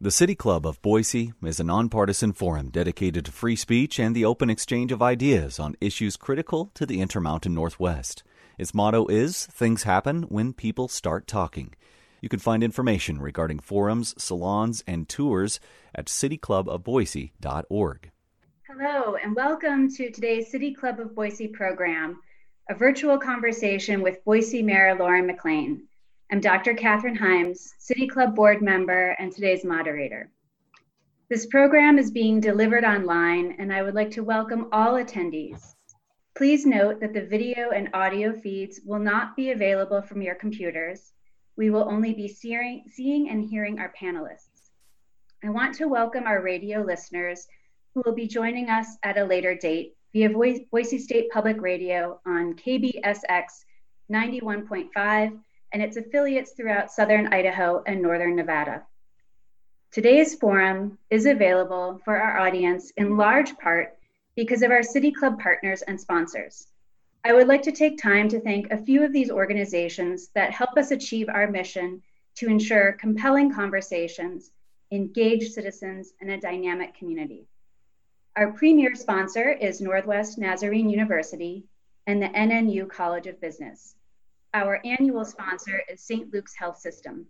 The City Club of Boise is a nonpartisan forum dedicated to free speech and the open exchange of ideas on issues critical to the Intermountain Northwest. Its motto is, "Things happen when people start talking." You can find information regarding forums, salons, and tours at cityclubofboise.org. Hello, and welcome to today's City Club of Boise program, a virtual conversation with Boise Mayor Lauren McLean. I'm Dr. Catherine Himes, City Club board member and today's moderator. This program is being delivered online, and I would like to welcome all attendees. Please note that the video and audio feeds will not be available from your computers. We will only be seeing and hearing our panelists. I want to welcome our radio listeners who will be joining us at a later date via Boise State Public Radio on KBSX 91.5 and its affiliates throughout southern Idaho and northern Nevada. Today's forum is available for our audience in large part because of our City Club partners and sponsors. I would like to take time to thank a few of these organizations that help us achieve our mission to ensure compelling conversations, engaged citizens, and a dynamic community. Our premier sponsor is Northwest Nazarene University and the NNU College of Business. Our annual sponsor is St. Luke's Health System.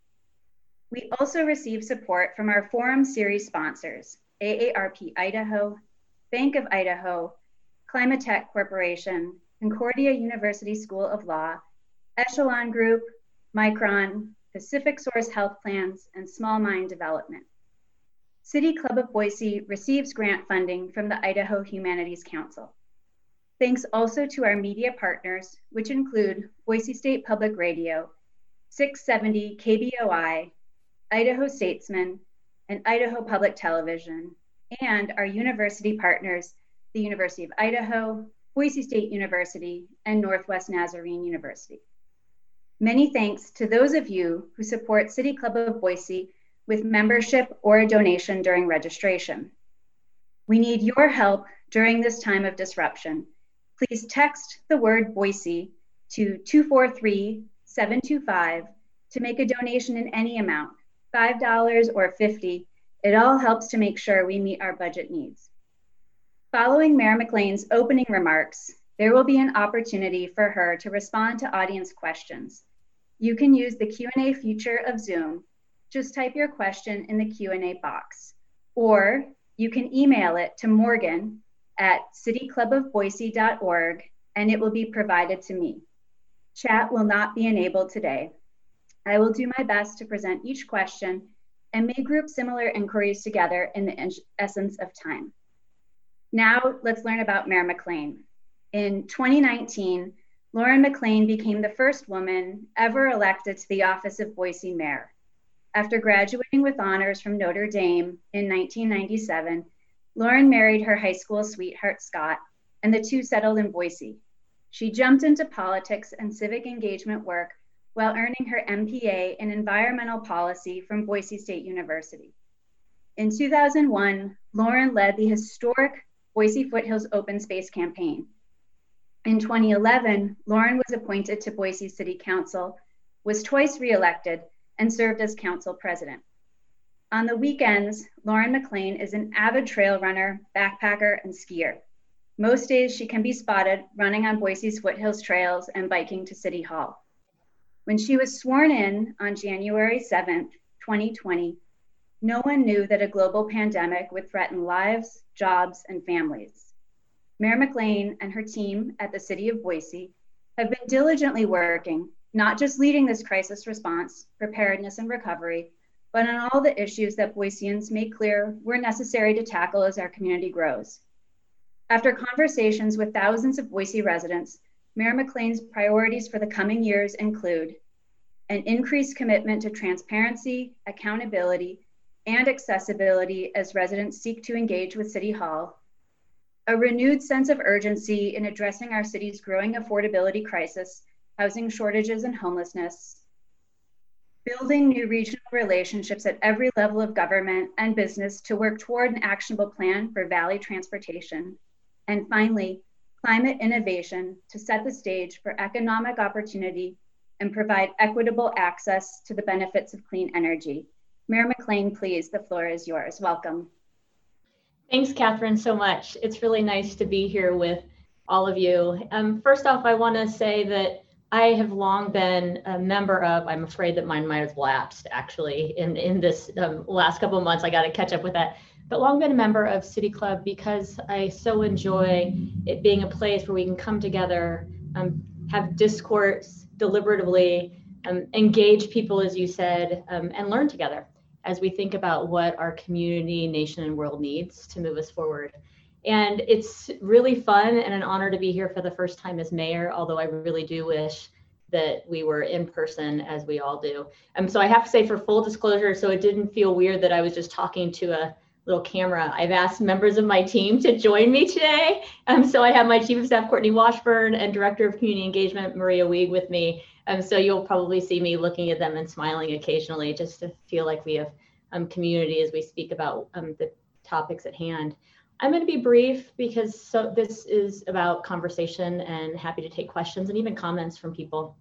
We also receive support from our forum series sponsors, AARP Idaho, Bank of Idaho, Climatech Corporation, Concordia University School of Law, Echelon Group, Micron, Pacific Source Health Plans, and Small Mind Development. City Club of Boise receives grant funding from the Idaho Humanities Council. Thanks also to our media partners, which include Boise State Public Radio, 670 KBOI, Idaho Statesman, and Idaho Public Television, and our university partners, the University of Idaho, Boise State University, and Northwest Nazarene University. Many thanks to those of you who support City Club of Boise with membership or a donation during registration. We need your help during this time of disruption. Please text the word Boise to 243-725 to make a donation in any amount, $5 or $50. It all helps to make sure we meet our budget needs. Following Mayor McLean's opening remarks, there will be an opportunity for her to respond to audience questions. You can use the Q&A feature of Zoom. Just type your question in the Q&A box, or you can email it to Morgan at cityclubofboise.org, and it will be provided to me. Chat will not be enabled today. I will do my best to present each question and may group similar inquiries together in the essence of time. Now let's learn about Mayor McLean. In 2019, Lauren McLean became the first woman ever elected to the office of Boise Mayor. After graduating with honors from Notre Dame in 1997, Lauren married her high school sweetheart, Scott, and the two settled in Boise. She jumped into politics and civic engagement work while earning her MPA in environmental policy from Boise State University. In 2001, Lauren led the historic Boise Foothills Open Space campaign. In 2011, Lauren was appointed to Boise City Council, was twice reelected, and served as council president. On the weekends, Lauren McLean is an avid trail runner, backpacker, and skier. Most days she can be spotted running on Boise's foothills trails and biking to City Hall. When she was sworn in on January 7th, 2020, no one knew that a global pandemic would threaten lives, jobs, and families. Mayor McLean and her team at the City of Boise have been diligently working, not just leading this crisis response, preparedness, and recovery, but on all the issues that Boiseans made clear were necessary to tackle as our community grows. After conversations with thousands of Boise residents, Mayor McLean's priorities for the coming years include an increased commitment to transparency, accountability, and accessibility as residents seek to engage with City Hall, a renewed sense of urgency in addressing our city's growing affordability crisis, housing shortages, and homelessness, building new regional relationships at every level of government and business to work toward an actionable plan for Valley transportation, and finally, climate innovation to set the stage for economic opportunity and provide equitable access to the benefits of clean energy, Mayor McLean, please, the floor is yours. Welcome. Thanks, Catherine, so much. It's really nice to be here with all of you. First off, I want to say that I have long been a member of, I'm afraid that mine might have lapsed actually in this last couple of months. I got to catch up with that. But long been a member of City Club because I so enjoy it being a place where we can come together, have discourse deliberatively, engage people, as you said, and learn together as we think about what our community, nation, and world needs to move us forward. And it's really fun and an honor to be here for the first time as mayor, although I really do wish that we were in person, as we all do. So I have to say, for full disclosure, so it didn't feel weird that I was just talking to a little camera, I've asked members of my team to join me today. So I have my Chief of Staff, Courtney Washburn, and Director of Community Engagement, Maria Wieg, with me. So you'll probably see me looking at them and smiling occasionally, just to feel like we have community as we speak about the topics at hand. I'm going to be brief because this is about conversation, and happy to take questions and even comments from people.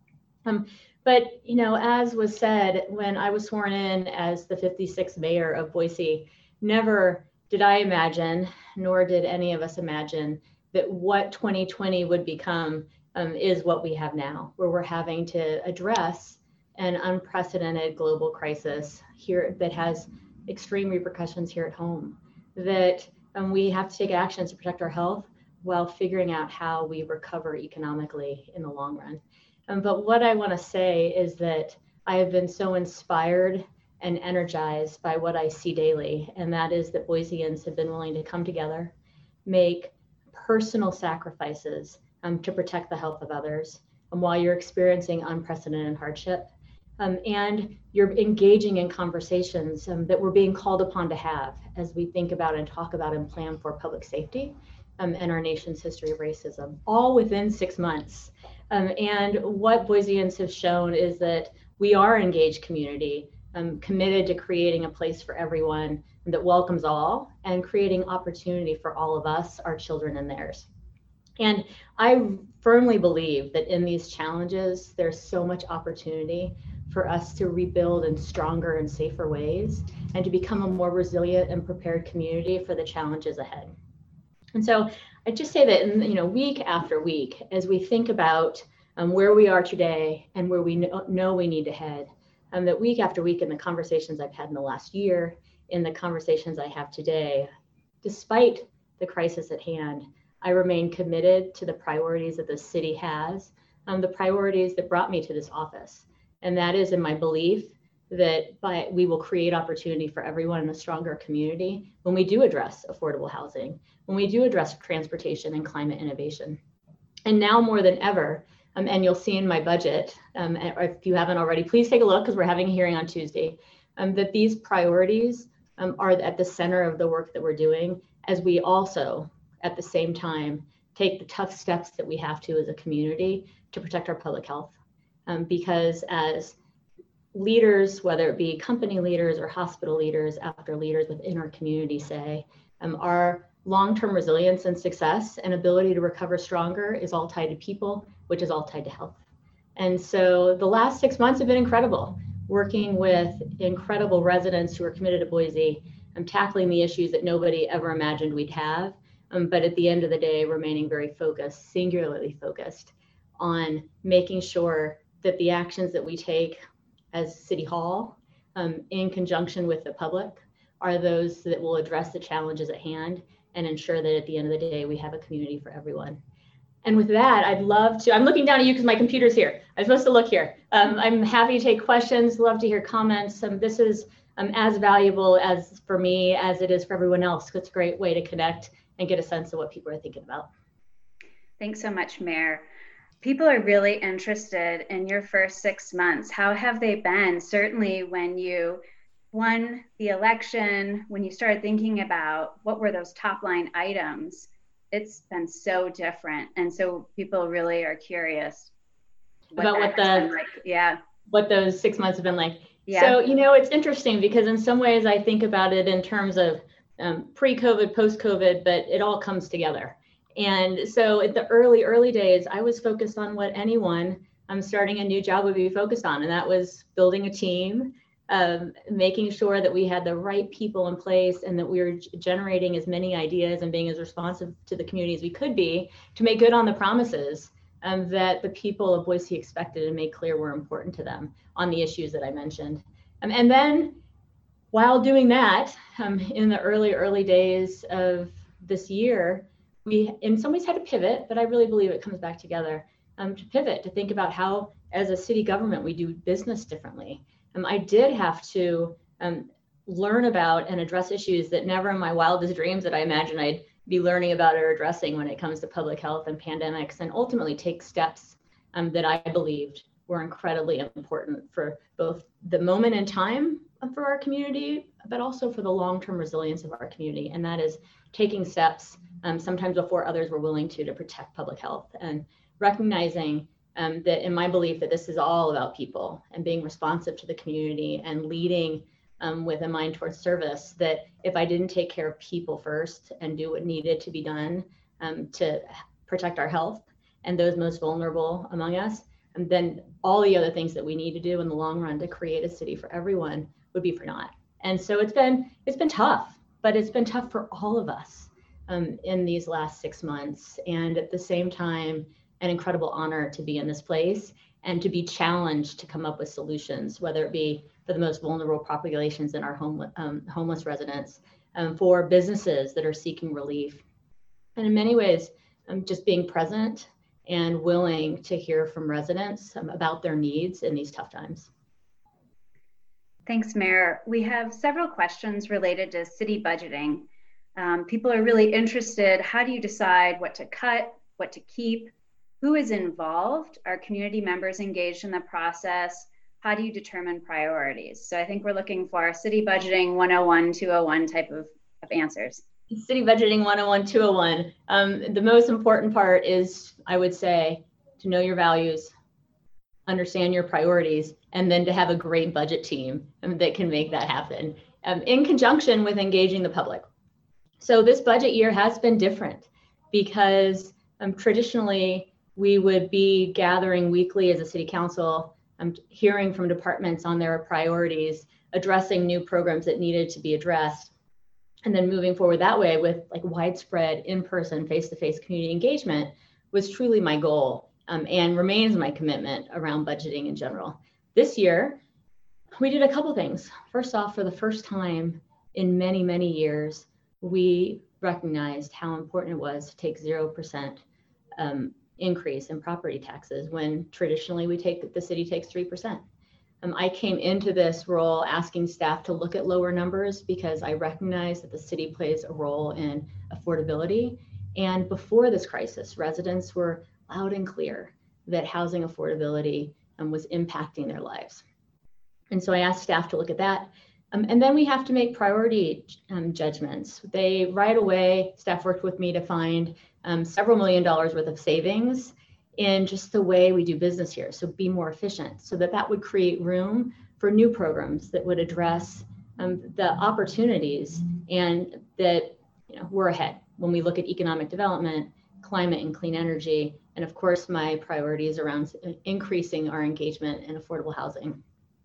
But, you know, as was said, when I was sworn in as the 56th mayor of Boise, never did I imagine, nor did any of us imagine, that what 2020 would become is what we have now, where we're having to address an unprecedented global crisis here that has extreme repercussions here at home, that we have to take actions to protect our health while figuring out how we recover economically in the long run. But what I want to say is that I have been so inspired and energized by what I see daily, and that is that Boiseans have been willing to come together, make personal sacrifices to protect the health of others, and while you're experiencing unprecedented hardship, and you're engaging in conversations that we're being called upon to have as we think about and talk about and plan for public safety and our nation's history of racism, all within 6 months. And what Boiseans have shown is that we are an engaged community, committed to creating a place for everyone that welcomes all and creating opportunity for all of us, our children, and theirs. And I firmly believe that in these challenges, there's so much opportunity for us to rebuild in stronger and safer ways and to become a more resilient and prepared community for the challenges ahead. And so I just say that, week after week, as we think about where we are today and where we know we need to head, that week after week in the conversations I've had in the last year, in the conversations I have today, despite the crisis at hand, I remain committed to the priorities that the city has, the priorities that brought me to this office. And that is in my belief that we will create opportunity for everyone in a stronger community when we do address affordable housing, when we do address transportation and climate innovation. And now more than ever, and you'll see in my budget, if you haven't already, please take a look because we're having a hearing on Tuesday, that these priorities are at the center of the work that we're doing, as we also, at the same time, take the tough steps that we have to as a community to protect our public health. Because as leaders, whether it be company leaders or hospital leaders, after leaders within our community say, our long-term resilience and success and ability to recover stronger is all tied to people, which is all tied to health. And so the last 6 months have been incredible, working with incredible residents who are committed to Boise and tackling the issues that nobody ever imagined we'd have. But at the end of the day, remaining very focused, singularly focused on making sure that the actions that we take as City Hall in conjunction with the public are those that will address the challenges at hand and ensure that at the end of the day, we have a community for everyone. And with that, I'd love to, I'm looking down at you because my computer's here. I'm supposed to look here. I'm happy to take questions, love to hear comments. This is as valuable as for me as it is for everyone else. It's a great way to connect and get a sense of what people are thinking about. Thanks so much, Mayor. People are really interested in your first 6 months. How have they been? Certainly when you won the election, when you started thinking about what were those top line items, it's been so different. And so people really are curious about what those 6 months have been like. Yeah. So, it's interesting because in some ways I think about it in terms of pre-COVID, post-COVID, but it all comes together. And so at the early days, I was focused on what anyone starting a new job would be focused on. And that was building a team, making sure that we had the right people in place and that we were generating as many ideas and being as responsive to the community as we could be to make good on the promises that the people of Boise expected and made clear were important to them on the issues that I mentioned. And then while doing that, in the early days of this year, we in some ways had to pivot, but I really believe it comes back together to pivot, to think about how as a city government we do business differently. I did have to learn about and address issues that never in my wildest dreams that I imagined I'd be learning about or addressing when it comes to public health and pandemics, and ultimately take steps that I believed were incredibly important for both the moment in time for our community, but also for the long-term resilience of our community. And that is taking steps sometimes before others were willing to protect public health, and recognizing that in my belief that this is all about people and being responsive to the community and leading with a mind towards service, that if I didn't take care of people first and do what needed to be done to protect our health and those most vulnerable among us, and then all the other things that we need to do in the long run to create a city for everyone would be for naught. And so it's been tough, but it's been tough for all of us in these last 6 months. And at the same time, an incredible honor to be in this place and to be challenged to come up with solutions, whether it be for the most vulnerable populations in our homeless residents, for businesses that are seeking relief. And in many ways, just being present and willing to hear from residents about their needs in these tough times. Thanks, Mayor. We have several questions related to city budgeting. People are really interested. How do you decide what to cut, what to keep? Who is involved? Are community members engaged in the process? How do you determine priorities? So I think we're looking for city budgeting 101, 201 type of answers. City budgeting 101, 201. The most important part is, I would say, to know your values, understand your priorities, and then to have a great budget team that can make that happen in conjunction with engaging the public. So this budget year has been different because traditionally we would be gathering weekly as a city council, hearing from departments on their priorities, addressing new programs that needed to be addressed, and then moving forward that way with like widespread in-person, face-to-face community engagement was truly my goal and remains my commitment around budgeting in general. This year, we did a couple things. First off, for the first time in many, many years, we recognized how important it was to take 0% increase in property taxes when traditionally the city takes 3%. I came into this role asking staff to look at lower numbers because I recognize that the city plays a role in affordability. And before this crisis, residents were loud and clear that housing affordability was impacting their lives. And so I asked staff to look at that. And then we have to make priority judgments. Right away, staff worked with me to find several $1 million worth of savings in just the way we do business here. So be more efficient, so that would create room for new programs that would address the opportunities and that we're ahead when we look at economic development, climate and clean energy, and of course my priorities around increasing our engagement in affordable housing.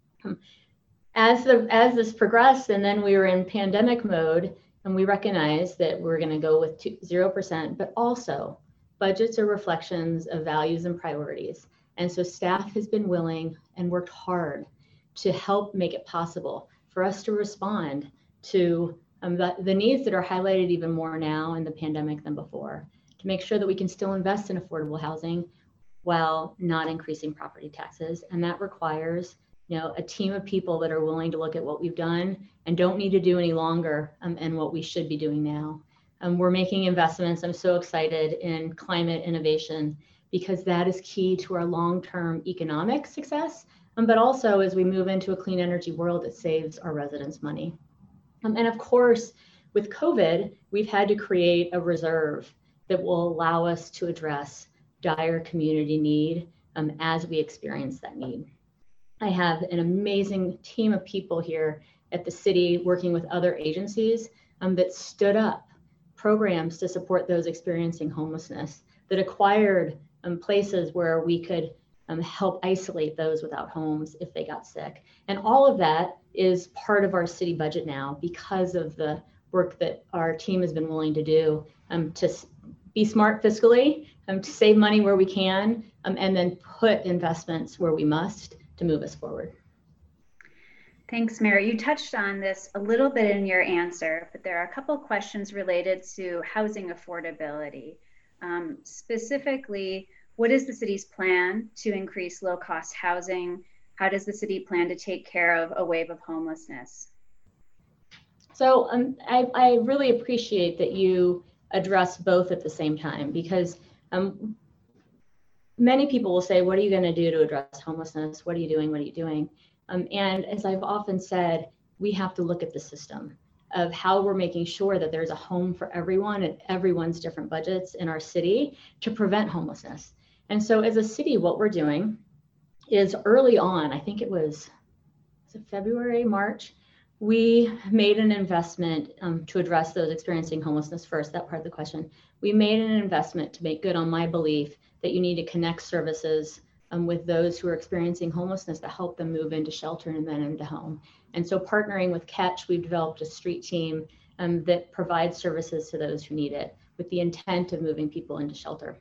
As this progressed, and then we were in pandemic mode, and we recognized that we're going to go with 0%, but also budgets are reflections of values and priorities. And so staff has been willing and worked hard to help make it possible for us to respond to the needs that are highlighted even more now in the pandemic than before, to make sure that we can still invest in affordable housing while not increasing property taxes. And that requires a team of people that are willing to look at what we've done and don't need to do any longer and what we should be doing now. We're making investments. I'm so excited in climate innovation because that is key to our long-term economic success, but also as we move into a clean energy world, it saves our residents money. And of course, with COVID, we've had to create a reserve that will allow us to address dire community need as we experience that need. I have an amazing team of people here at the city working with other agencies that stood up programs to support those experiencing homelessness, that acquired places where we could help isolate those without homes if they got sick. And all of that is part of our city budget now because of the work that our team has been willing to do to be smart fiscally, to save money where we can, and then put investments where we must to move us forward. Thanks, Mayor. You touched on this a little bit in your answer, but there are a couple questions related to housing affordability. Specifically, what is the city's plan to increase low-cost housing? How does the city plan to take care of a wave of homelessness? So I really appreciate that you address both at the same time, because many people will say, what are you going to do to address homelessness? What are you doing? What are you doing? And as I've often said, we have to look at the system of how we're making sure that there's a home for everyone and everyone's different budgets in our city to prevent homelessness. And so as a city, what we're doing is early on, I think it was February, March, we made an investment to address those experiencing homelessness first, that part of the question. We made an investment to make good on my belief that you need to connect services with those who are experiencing homelessness to help them move into shelter and then into home. And so partnering with Catch, we've developed a street team that provides services to those who need it with the intent of moving people into shelter.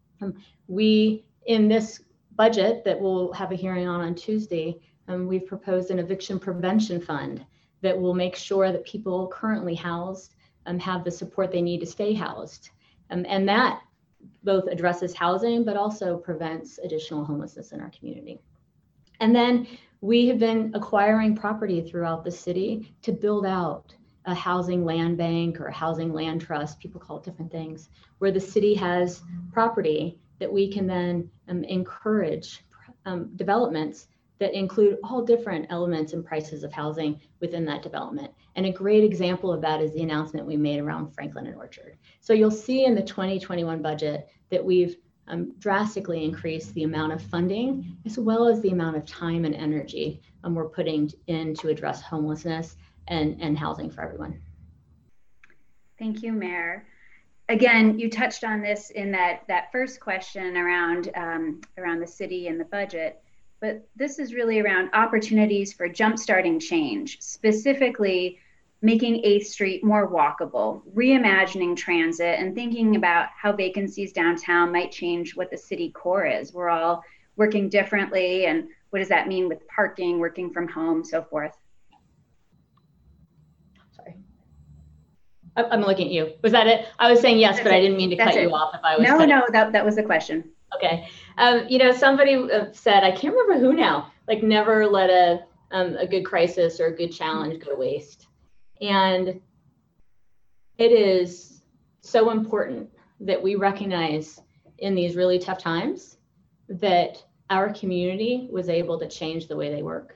We, in this budget that we'll have a hearing on Tuesday, we've proposed an eviction prevention fund that will make sure that people currently housed have the support they need to stay housed. And that both addresses housing, but also prevents additional homelessness in our community. And then we have been acquiring property throughout the city to build out a housing land bank or a housing land trust, people call it different things, where the city has property that we can then encourage developments that include all different elements and prices of housing within that development. And a great example of that is the announcement we made around Franklin and Orchard. So you'll see in the 2021 budget that we've drastically increased the amount of funding as well as the amount of time and energy we're putting in to address homelessness and housing for everyone. Thank you, Mayor. Again, you touched on this in that first question around the city and the budget. But this is really around opportunities for jumpstarting change, specifically making 8th Street more walkable, reimagining transit, and thinking about how vacancies downtown might change what the city core is. We're all working differently, and what does that mean with parking, working from home, so forth? Sorry. I'm looking at you. Was that it? I was saying yes, but I didn't mean to cut you off if I was. No, that was the question. Okay. Somebody said, I can't remember who now, like never let a good crisis or a good challenge go to waste. And it is so important that we recognize in these really tough times that our community was able to change the way they work,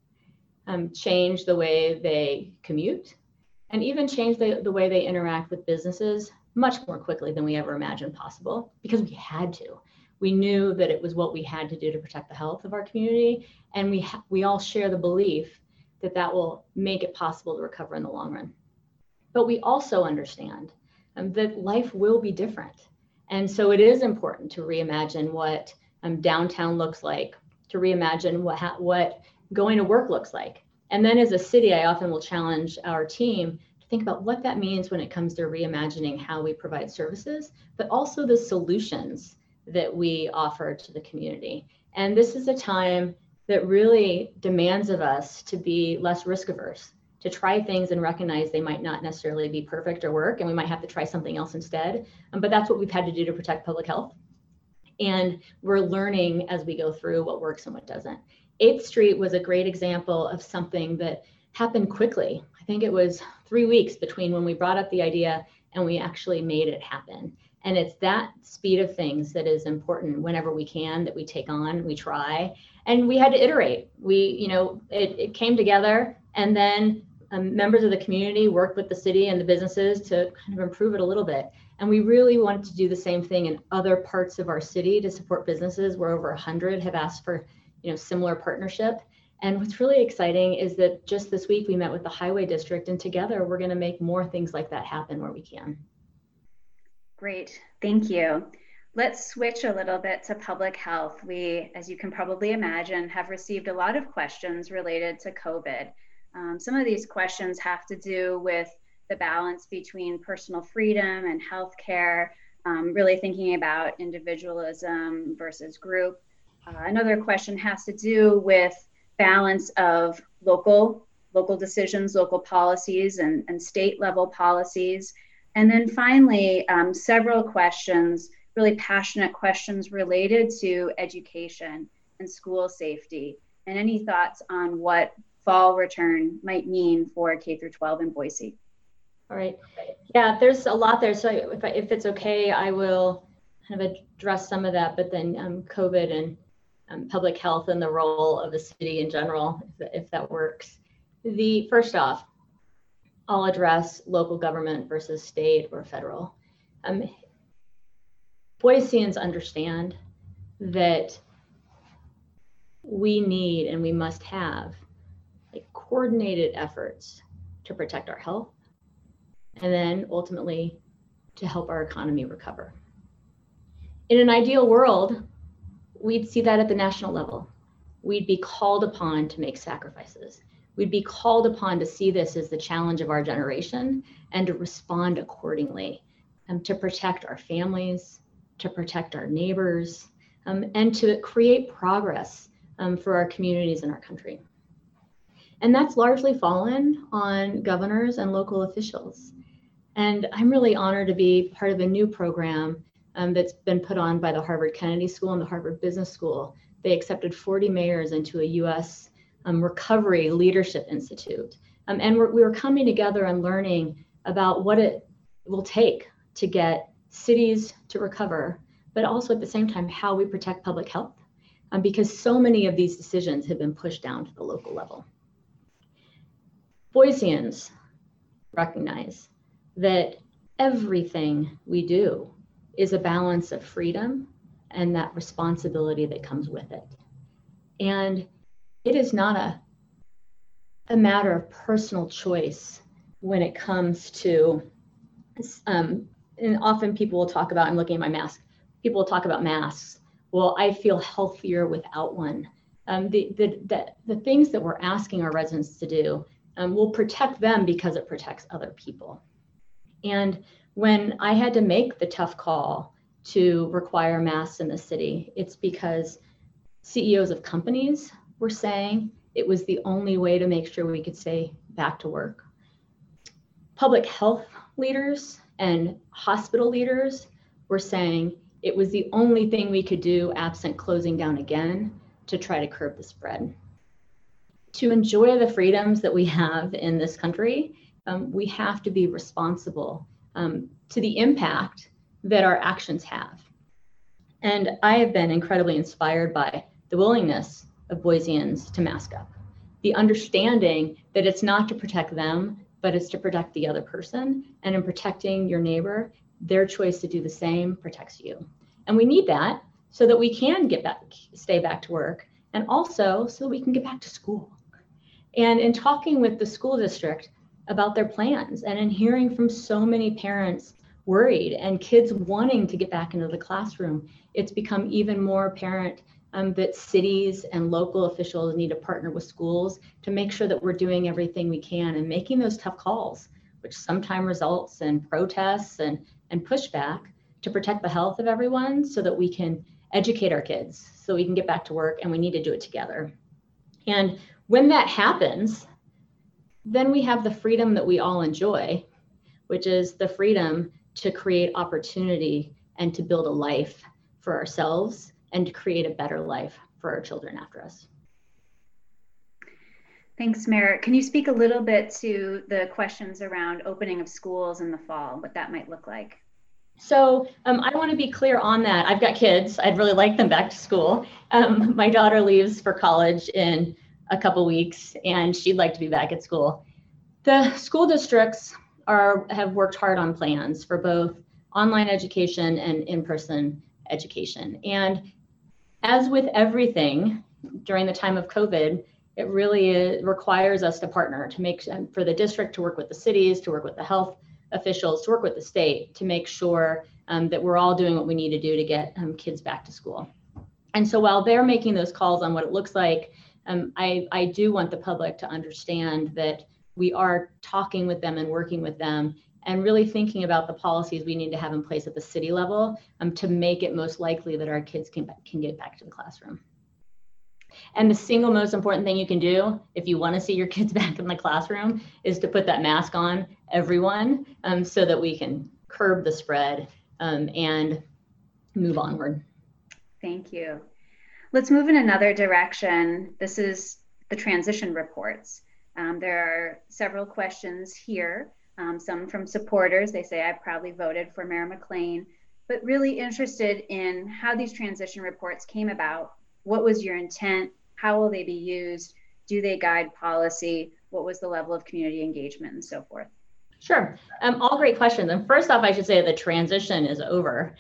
change the way they commute, and even change the way they interact with businesses much more quickly than we ever imagined possible, because we had to. We knew that it was what we had to do to protect the health of our community, and we all share the belief that will make it possible to recover in the long run. But we also understand that life will be different. And so it is important to reimagine what downtown looks like, to reimagine what going to work looks like. And then as a city, I often will challenge our team to think about what that means when it comes to reimagining how we provide services, but also the solutions that we offer to the community. And this is a time that really demands of us to be less risk averse, to try things and recognize they might not necessarily be perfect or work, and we might have to try something else instead. But that's what we've had to do to protect public health. And we're learning as we go through what works and what doesn't. 8th Street was a great example of something that happened quickly. I think it was 3 weeks between when we brought up the idea and we actually made it happen. And it's that speed of things that is important whenever we can, that we take on, we try. And we had to iterate. It came together, and then members of the community worked with the city and the businesses to kind of improve it a little bit. And we really wanted to do the same thing in other parts of our city to support businesses where over 100 have asked for similar partnership. And what's really exciting is that just this week we met with the Highway District, and together we're going to make more things like that happen where we can. Great, thank you. Let's switch a little bit to public health. We, as you can probably imagine, have received a lot of questions related to COVID. Some of these questions have to do with the balance between personal freedom and healthcare, really thinking about individualism versus group. Another question has to do with balance of local decisions, local policies, and state level policies. And then finally, several questions, really passionate questions related to education and school safety, and any thoughts on what fall return might mean for K through 12 in Boise. All right. Yeah, there's a lot there. So if it's okay, I will kind of address some of that, but then COVID and public health and the role of the city in general, if that works. First off, I'll address local government versus state or federal. Boiseans understand that we need and we must have coordinated efforts to protect our health and then ultimately to help our economy recover. In an ideal world, we'd see that at the national level. We'd be called upon to make sacrifices. We'd be called upon to see this as the challenge of our generation and to respond accordingly, to protect our families, to protect our neighbors, and to create progress for our communities and our country. And that's largely fallen on governors and local officials. And I'm really honored to be part of a new program that's been put on by the Harvard Kennedy School and the Harvard Business School. They accepted 40 mayors into a U.S. Recovery Leadership Institute. And we were coming together and learning about what it will take to get cities to recover, but also at the same time, how we protect public health, because so many of these decisions have been pushed down to the local level. Boiseans recognize that everything we do is a balance of freedom and that responsibility that comes with it. And it is not a matter of personal choice when it comes to, and often people will talk about, I'm looking at my mask, people will talk about masks. Well, I feel healthier without one. The things that we're asking our residents to do will protect them because it protects other people. And when I had to make the tough call to require masks in the city, it's because CEOs of companies were saying it was the only way to make sure we could stay back to work. Public health leaders and hospital leaders were saying it was the only thing we could do absent closing down again to try to curb the spread. To enjoy the freedoms that we have in this country, we have to be responsible to the impact that our actions have. And I have been incredibly inspired by the willingness of Boiseans to mask up, the understanding that it's not to protect them, but it's to protect the other person. And in protecting your neighbor, their choice to do the same protects you. And we need that so that we can stay back to work, and also so we can get back to school. And in talking with the school district about their plans and in hearing from so many parents worried and kids wanting to get back into the classroom, it's become even more apparent that cities and local officials need to partner with schools to make sure that we're doing everything we can and making those tough calls, which sometimes results in protests and pushback, to protect the health of everyone so that we can educate our kids, so we can get back to work, and we need to do it together. And when that happens, then we have the freedom that we all enjoy, which is the freedom to create opportunity and to build a life for ourselves and to create a better life for our children after us. Thanks, Mayor. Can you speak a little bit to the questions around opening of schools in the fall, what that might look like? So I want to be clear on that. I've got kids. I'd really like them back to school. My daughter leaves for college in a couple weeks, and she'd like to be back at school. The school districts have worked hard on plans for both online education and in-person education. And as with everything during the time of COVID, it really requires us to partner to make for the district to work with the cities, to work with the health officials, to work with the state to make sure that we're all doing what we need to do to get kids back to school. And so while they're making those calls on what it looks like, I do want the public to understand that we are talking with them and working with them and really thinking about the policies we need to have in place at the city level to make it most likely that our kids can get back to the classroom. And the single most important thing you can do if you want to see your kids back in the classroom is to put that mask on, everyone, so that we can curb the spread and move onward. Thank you. Let's move in another direction. This is the transition reports. There are several questions here, some from supporters. They say, I probably voted for Mayor McLean, but really interested in how these transition reports came about. What was your intent? How will they be used? Do they guide policy? What was the level of community engagement and so forth? Sure. All great questions. And first off, I should say the transition is over.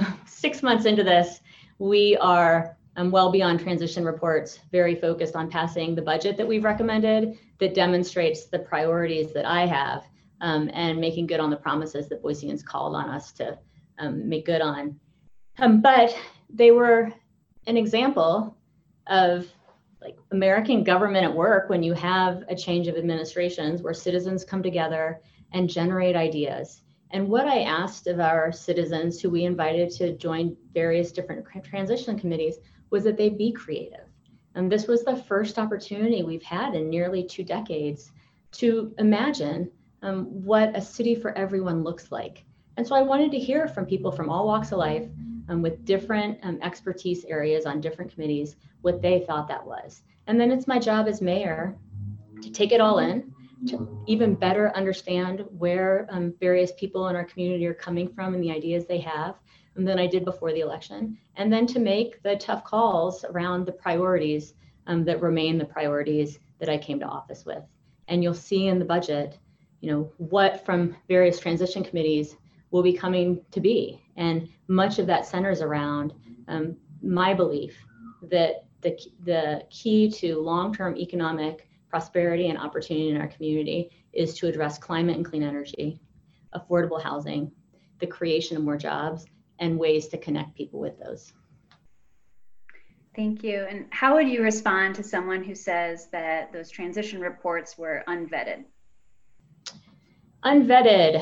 6 months into this, we are well beyond transition reports, very focused on passing the budget that we've recommended that demonstrates the priorities that I have and making good on the promises that Boiseans called on us to make good on. But they were an example of like American government at work when you have a change of administrations where citizens come together and generate ideas. And what I asked of our citizens who we invited to join various different transition committees was that they be creative. And this was the first opportunity we've had in nearly 2 decades to imagine what a city for everyone looks like. And so I wanted to hear from people from all walks of life with different expertise areas on different committees, what they thought that was. And then it's my job as mayor to take it all in, to even better understand where various people in our community are coming from and the ideas they have than I did before the election. And then to make the tough calls around the priorities that remain the priorities that I came to office with. And you'll see in the budget, what from various transition committees will be coming to be. And much of that centers around my belief that the key to long-term economic prosperity and opportunity in our community is to address climate and clean energy, affordable housing, the creation of more jobs, and ways to connect people with those. Thank you. And how would you respond to someone who says that those transition reports were unvetted? Unvetted.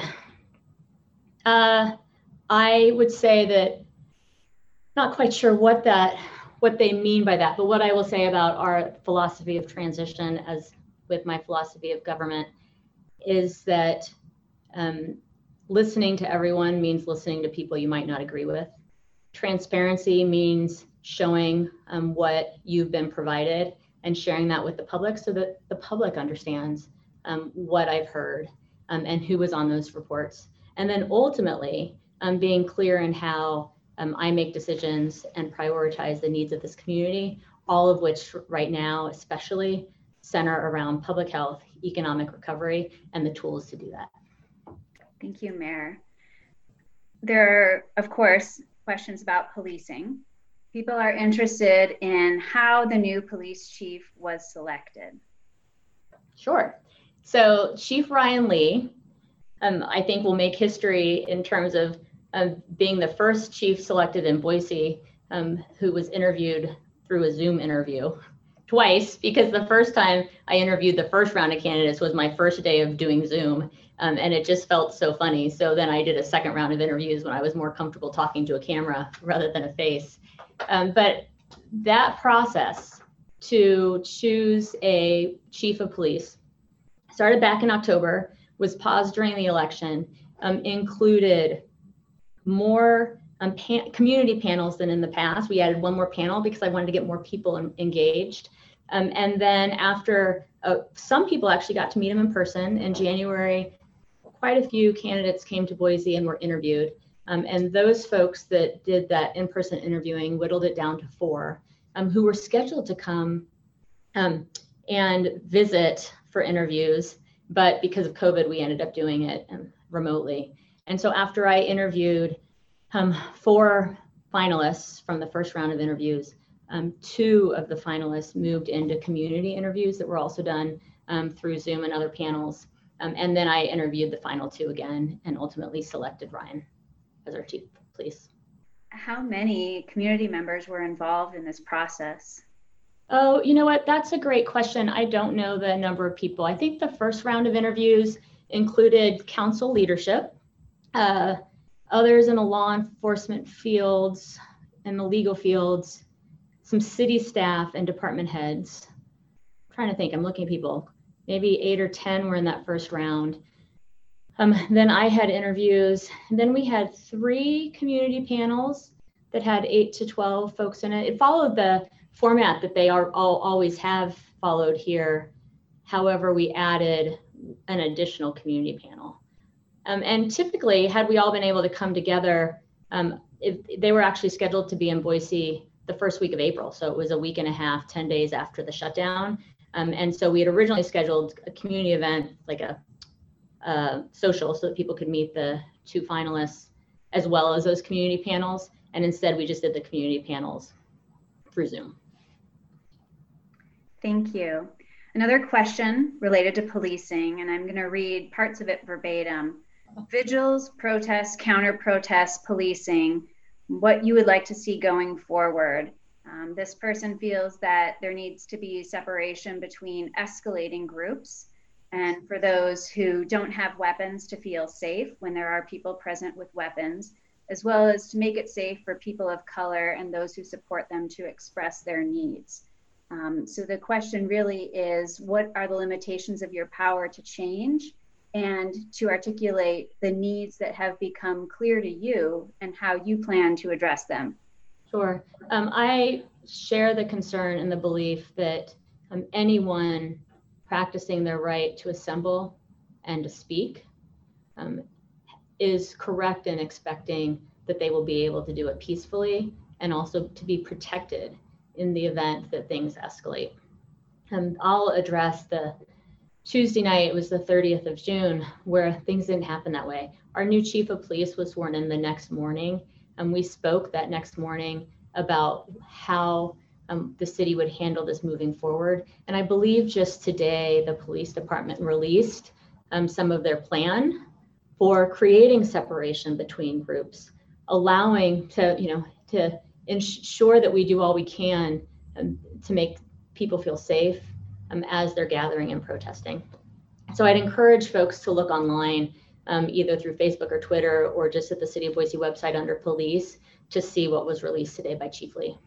I would say that not quite sure what they mean by that, but what I will say about our philosophy of transition, as with my philosophy of government, is that listening to everyone means listening to people you might not agree with. Transparency means showing what you've been provided and sharing that with the public so that the public understands what I've heard and who was on those reports. And then ultimately being clear in how I make decisions and prioritize the needs of this community, all of which right now especially center around public health, economic recovery, and the tools to do that. Thank you, Mayor. There are, of course, questions about policing. People are interested in how the new police chief was selected. Sure. So Chief Ryan Lee, I think will make history in terms of being the first chief selected in Boise who was interviewed through a Zoom interview twice, because the first time I interviewed the first round of candidates was my first day of doing Zoom. And it just felt so funny. So then I did a second round of interviews when I was more comfortable talking to a camera rather than a face. But that process to choose a chief of police started back in October, was paused during the election, included more community panels than in the past. We added one more panel because I wanted to get more people engaged. And then after some people actually got to meet him in person in January, quite a few candidates came to Boise and were interviewed. And those folks that did that in-person interviewing whittled it down to 4 who were scheduled to come and visit for interviews. But because of COVID, we ended up doing it remotely. And so after I interviewed 4 finalists from the first round of interviews, 2 of the finalists moved into community interviews that were also done through Zoom and other panels. And then I interviewed the final 2 again and ultimately selected Ryan. as our chief of police. How many community members were involved in this process? Oh, you know what? That's a great question. I don't know the number of people. I think the first round of interviews included council leadership, others in the law enforcement fields and the legal fields, some city staff and department heads. I'm trying to think, I'm looking at people. Maybe 8 or 10 were in that first round. Then I had interviews. And then we had 3 community panels that had 8 to 12 folks in it. It followed the format that they always have followed here. However, we added an additional community panel. And typically, had we all been able to come together, they were actually scheduled to be in Boise the first week of April. So it was a week and a half, 10 days after the shutdown. And so we had originally scheduled a community event, like a social, so that people could meet the 2 finalists as well as those community panels. And instead, we just did the community panels through Zoom. Thank you. Another question related to policing, and I'm going to read parts of it verbatim. Vigils, protests, counter-protests, policing, what you would like to see going forward. This person feels that there needs to be separation between escalating groups and for those who don't have weapons to feel safe when there are people present with weapons, as well as to make it safe for people of color and those who support them to express their needs. So the question really is, what are the limitations of your power to change and to articulate the needs that have become clear to you and how you plan to address them? Sure. I share the concern and the belief that anyone practicing their right to assemble and to speak is correct in expecting that they will be able to do it peacefully and also to be protected in the event that things escalate. I'll address the Tuesday night, it was the 30th of June, where things didn't happen that way. Our new chief of police was sworn in the next morning, and we spoke that next morning about how the city would handle this moving forward. And I believe just today, the police department released some of their plan for creating separation between groups, allowing to ensure that we do all we can to make people feel safe as they're gathering and protesting. So I'd encourage folks to look online, either through Facebook or Twitter, or just at the City of Boise website under police to see what was released today by Chief Lee.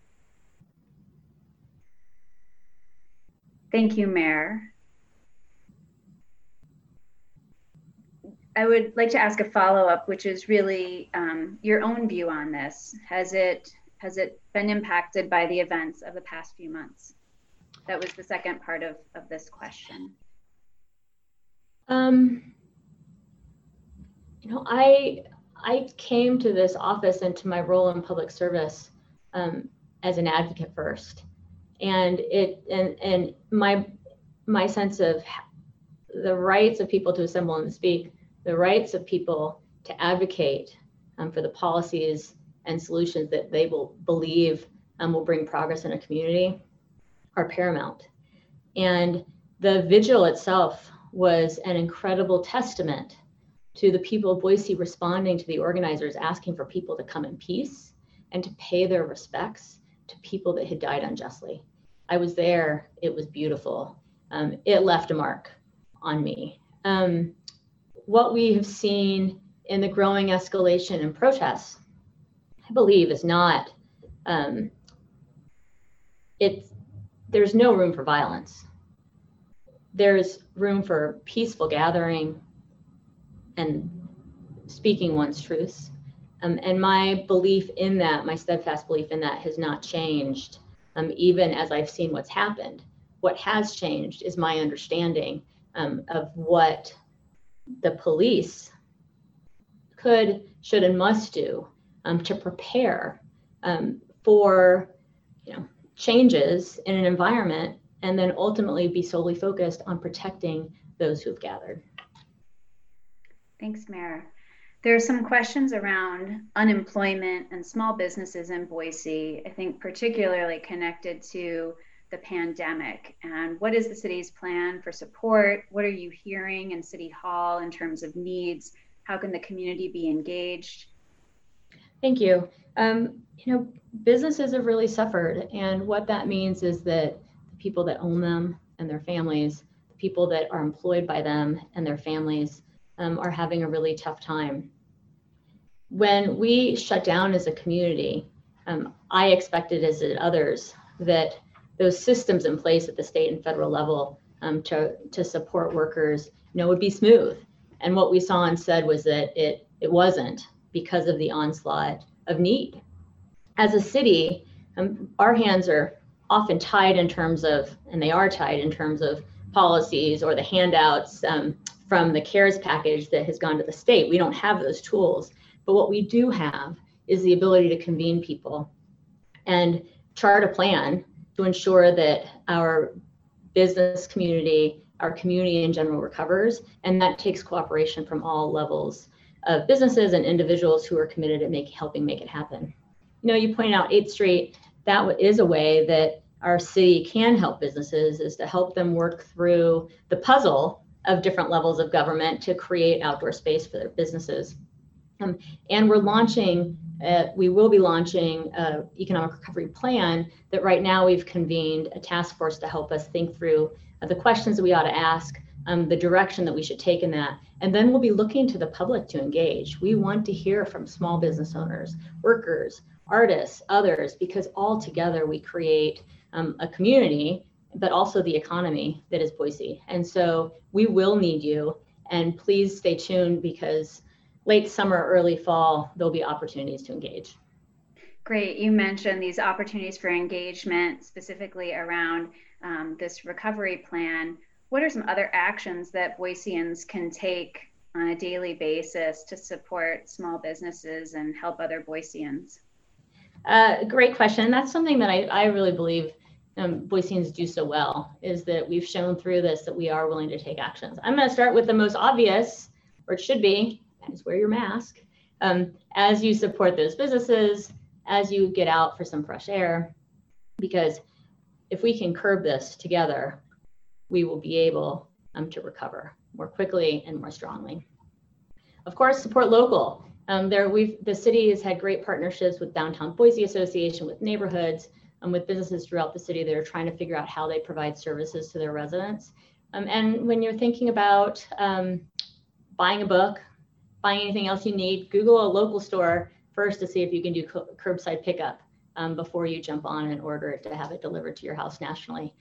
Thank you, Mayor. I would like to ask a follow-up, which is really your own view on this. Has it been impacted by the events of the past few months? That was the second part of this question. I came to this office and to my role in public service as an advocate first, and my sense of the rights of people to assemble and speak, the rights of people to advocate for the policies and solutions that they will believe will bring progress in a community are paramount. And the vigil itself was an incredible testament to the people of Boise responding to the organizers, asking for people to come in peace and to pay their respects to people that had died unjustly. I was there. It was beautiful. It left a mark on me. What we have seen in the growing escalation and protests, I believe, is not, there's no room for violence. There's room for peaceful gathering and speaking one's truths. And my belief in that, my steadfast belief in that has not changed, even as I've seen what's happened. What has changed is my understanding of what the police could, should, and must do to prepare for changes in an environment, and then ultimately be solely focused on protecting those who've gathered. Thanks, Mayor. There are some questions around unemployment and small businesses in Boise, I think particularly connected to the pandemic. And what is the city's plan for support? What are you hearing in City Hall in terms of needs? How can the community be engaged? Thank you. Businesses have really suffered, and what that means is that the people that own them and their families, the people that are employed by them and their families, are having a really tough time. When we shut down as a community, I expected, as did others, that those systems in place at the state and federal level to support workers, would be smooth. And what we saw instead was that it wasn't, because of the onslaught of need. As a city, our hands are often tied in terms of, and they are tied in terms of policies or the handouts from the CARES package that has gone to the state. We don't have those tools, but what we do have is the ability to convene people and chart a plan to ensure that our business community, our community in general, recovers. And that takes cooperation from all levels of businesses and individuals who are committed to helping make it happen. You pointed out 8th Street. That is a way that our city can help businesses, is to help them work through the puzzle of different levels of government to create outdoor space for their businesses. And we will be launching an economic recovery plan that right now we've convened a task force to help us think through the questions that we ought to ask, the direction that we should take in that. And then we'll be looking to the public to engage. We want to hear from small business owners, workers, artists, others, because all together we create a community, but also the economy that is Boise. And so we will need you, and please stay tuned, because late summer, early fall, there'll be opportunities to engage. Great. You mentioned these opportunities for engagement, specifically around this recovery plan. What are some other actions that Boiseans can take on a daily basis to support small businesses and help other Boiseans? Great question. That's something that I really believe Boiseans do so well, is that we've shown through this that we are willing to take actions. I'm going to start with the most obvious, or it should be, is wear your mask. As you support those businesses, as you get out for some fresh air, because if we can curb this together, we will be able to recover more quickly and more strongly. Of course, support local. The city has had great partnerships with Downtown Boise Association, with neighborhoods, with businesses throughout the city that are trying to figure out how they provide services to their residents. And when you're thinking about buying a book, buying anything else you need, Google a local store first to see if you can do curbside pickup before you jump on and order it to have it delivered to your house nationally.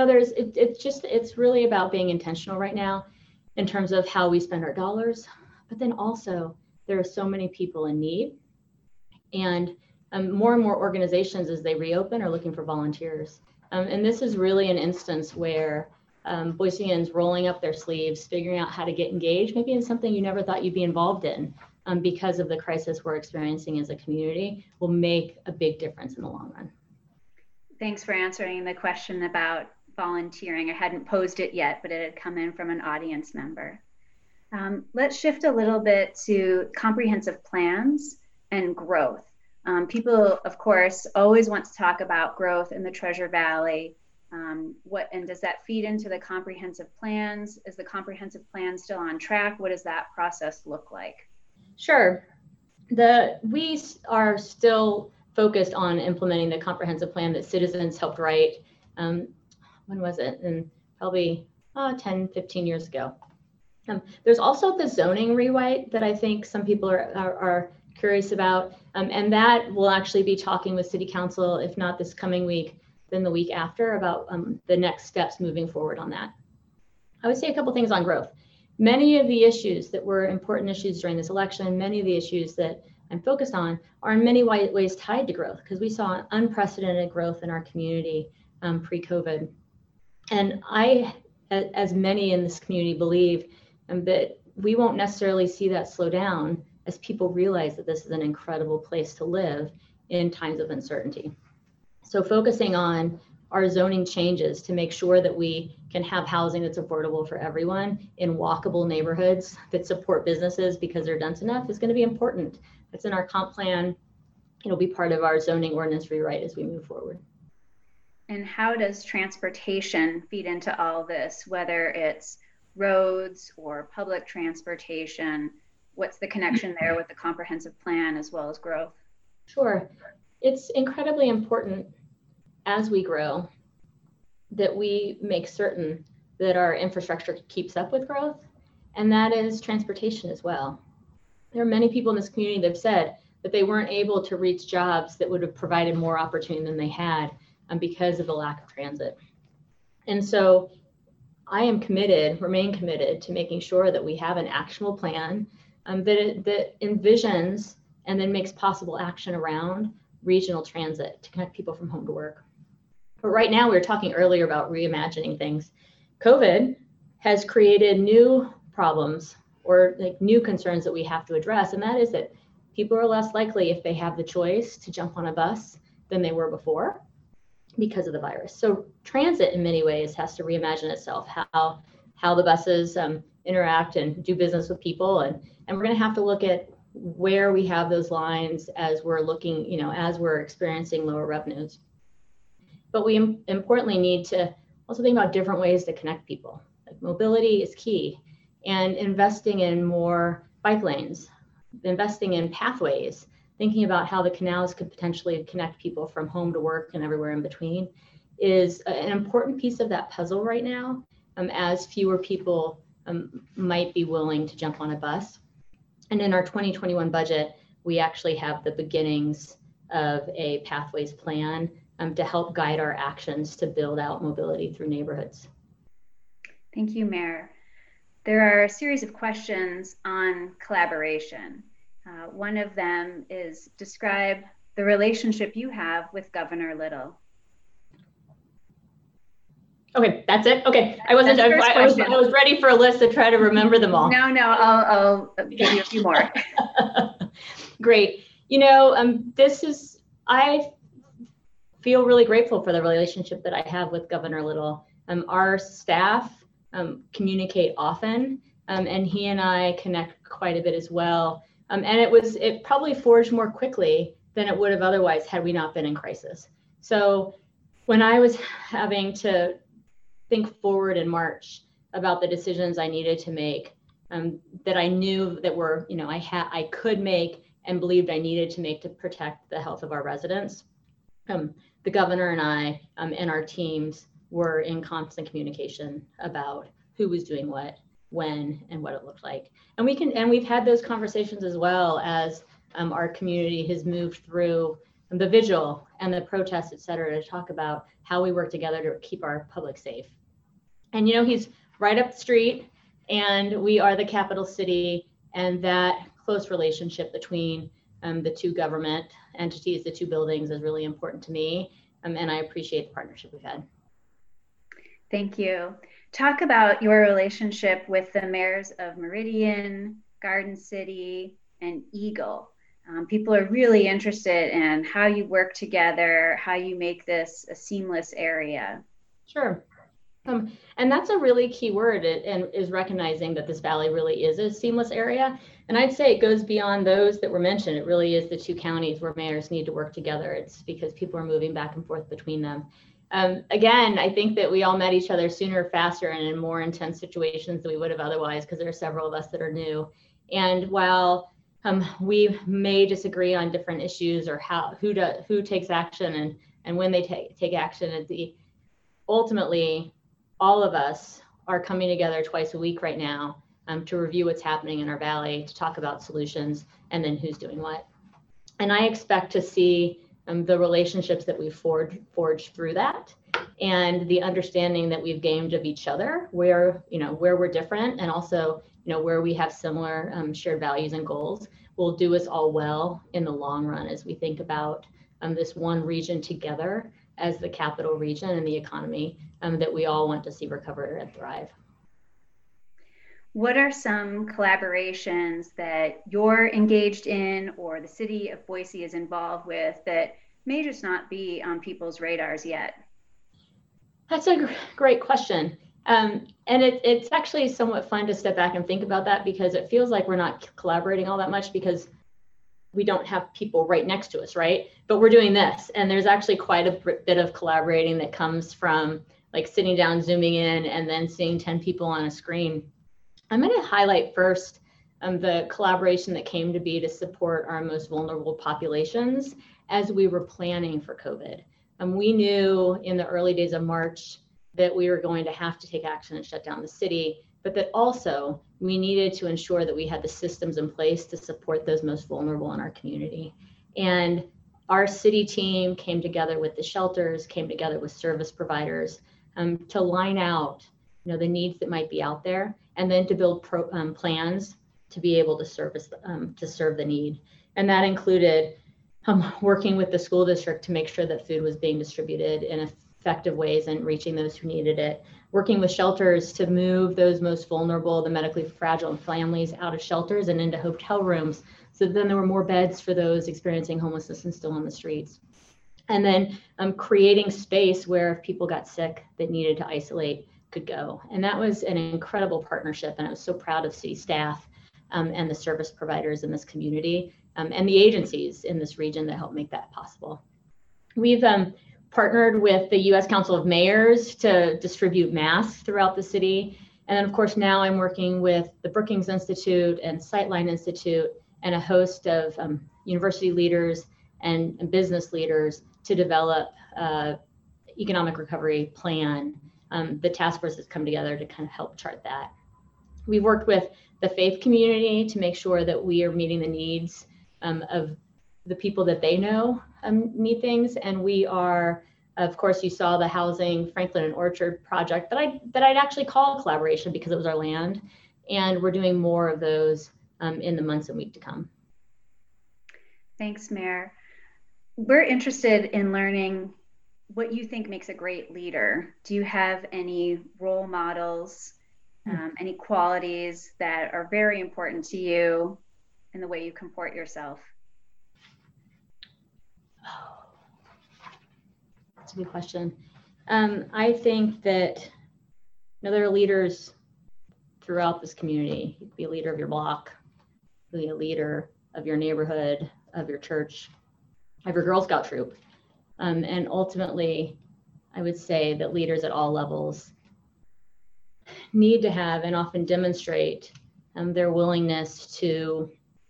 It's really about being intentional right now in terms of how we spend our dollars, but then also there are so many people in need, and more and more organizations, as they reopen, are looking for volunteers. And this is really an instance where Boiseans rolling up their sleeves, figuring out how to get engaged, maybe in something you never thought you'd be involved in, because of the crisis we're experiencing as a community, will make a big difference in the long run. Thanks for answering the question about volunteering. I hadn't posed it yet, but it had come in from an audience member. Let's shift a little bit to comprehensive plans and growth. People, of course, always want to talk about growth in the Treasure Valley. And does that feed into the comprehensive plans? Is the comprehensive plan still on track? What does that process look like? Sure. We are still focused on implementing the comprehensive plan that citizens helped write. When was it? And probably 10, 15 years ago. There's also the zoning rewrite that I think some people are curious about. And that we'll actually be talking with City Council, if not this coming week, then the week after, about the next steps moving forward on that. I would say a couple things on growth. Many of the issues that were important issues during this election, many of the issues that I'm focused on, are in many ways tied to growth, because we saw unprecedented growth in our community pre-COVID. And I, as many in this community, believe that we won't necessarily see that slow down as people realize that this is an incredible place to live in times of uncertainty. So focusing on our zoning changes to make sure that we can have housing that's affordable for everyone in walkable neighborhoods that support businesses because they're dense enough is going to be important. It's in our comp plan. It'll be part of our zoning ordinance rewrite as we move forward. And how does transportation feed into all this, whether it's roads or public transportation? What's the connection there with the comprehensive plan as well as growth? Sure. It's incredibly important as we grow that we make certain that our infrastructure keeps up with growth, and that is transportation as well. There are many people in this community that have said that they weren't able to reach jobs that would have provided more opportunity than they had because of the lack of transit. And so I am remain committed to making sure that we have an actionable plan that envisions and then makes possible action around regional transit to connect people from home to work. But right now, we were talking earlier about reimagining things. COVID has created new problems or like new concerns that we have to address. And that is that people are less likely, if they have the choice, to jump on a bus than they were before because of the virus. So transit in many ways has to reimagine itself, how the buses interact and do business with people. And we're going to have to look at where we have those lines as we're looking, as we're experiencing lower revenues. But we importantly need to also think about different ways to connect people. Like mobility is key, and investing in more bike lanes, investing in pathways, thinking about how the canals could potentially connect people from home to work and everywhere in between is an important piece of that puzzle right now, as fewer people might be willing to jump on a bus. And in our 2021 budget, we actually have the beginnings of a pathways plan to help guide our actions to build out mobility through neighborhoods. Thank you, Mayor. There are a series of questions on collaboration. One of them is describe the relationship you have with Governor Little. Okay, that's it. Okay, I was ready for a list to try to remember them all. No, I'll give you a few more. Great. I feel really grateful for the relationship that I have with Governor Little. Our staff communicate often, and he and I connect quite a bit as well. And it probably forged more quickly than it would have otherwise had we not been in crisis. So when I was having to think forward in March about the decisions I needed to make, that I knew that were, I could make and believed I needed to make to protect the health of our residents, the governor and I and our teams were in constant communication about who was doing what, when, and what it looked like. And we've had those conversations as well as our community has moved through the vigil and the protests, et cetera, to talk about how we work together to keep our public safe. And he's right up the street, and we are the capital city, and that close relationship between the two government entities, the two buildings, is really important to me, and I appreciate the partnership we've had. Thank you. Talk about your relationship with the mayors of Meridian, Garden City, and Eagle. People are really interested in how you work together, how you make this a seamless area. Sure. And that's a really key word, and is recognizing that this valley really is a seamless area. And I'd say it goes beyond those that were mentioned. It really is the two counties where mayors need to work together. It's because people are moving back and forth between them. Again, I think that we all met each other sooner, faster, and in more intense situations than we would have otherwise, because there are several of us that are new. And while we may disagree on different issues or who takes action and when they take action, ultimately, all of us are coming together twice a week right now to review what's happening in our valley, to talk about solutions, and then who's doing what. And I expect to see the relationships that we've forged through that, and the understanding that we've gained of each other, where we're different, and also where we have similar shared values and goals, will do us all well in the long run as we think about this one region together as the capital region and the economy that we all want to see recover and thrive. What are some collaborations that you're engaged in or the city of Boise is involved with that may just not be on people's radars yet? That's a great question. And it's actually somewhat fun to step back and think about that, because it feels like we're not collaborating all that much because we don't have people right next to us, right? But we're doing this, and there's actually quite a bit of collaborating that comes from like sitting down, zooming in, and then seeing 10 people on a screen. I'm going to highlight first the collaboration that came to be to support our most vulnerable populations as we were planning for COVID. We knew in the early days of March that we were going to have to take action and shut down the city, but that also we needed to ensure that we had the systems in place to support those most vulnerable in our community. And our city team came together with the shelters, came together with service providers to line out, the needs that might be out there, and then to build plans to be able to serve the need. And that included working with the school district to make sure that food was being distributed in effective ways and reaching those who needed it, working with shelters to move those most vulnerable, the medically fragile families out of shelters and into hotel rooms, so then there were more beds for those experiencing homelessness and still on the streets. And then creating space where if people got sick that needed to isolate could go. And that was an incredible partnership. And I was so proud of city staff and the service providers in this community and the agencies in this region that helped make that possible. We've partnered with the U.S. Council of Mayors to distribute masks throughout the city. And then, of course, now I'm working with the Brookings Institute and Sightline Institute and a host of university leaders and business leaders to develop economic recovery plan. The task force has come together to kind of help chart that. We've worked with the faith community to make sure that we are meeting the needs of the people that they know need things. And we are, of course, you saw the Housing Franklin and Orchard project that I'd actually call a collaboration because it was our land. And we're doing more of those in the months and weeks to come. Thanks, Mayor. We're interested in learning what you think makes a great leader. Do you have any role models, any qualities that are very important to you in the way you comport yourself? Oh, that's a good question. I think that there are leaders throughout this community. You could be a leader of your block, you could be a leader of your neighborhood, of your church, of your Girl Scout troop. And ultimately, I would say that leaders at all levels need to have and often demonstrate their willingness to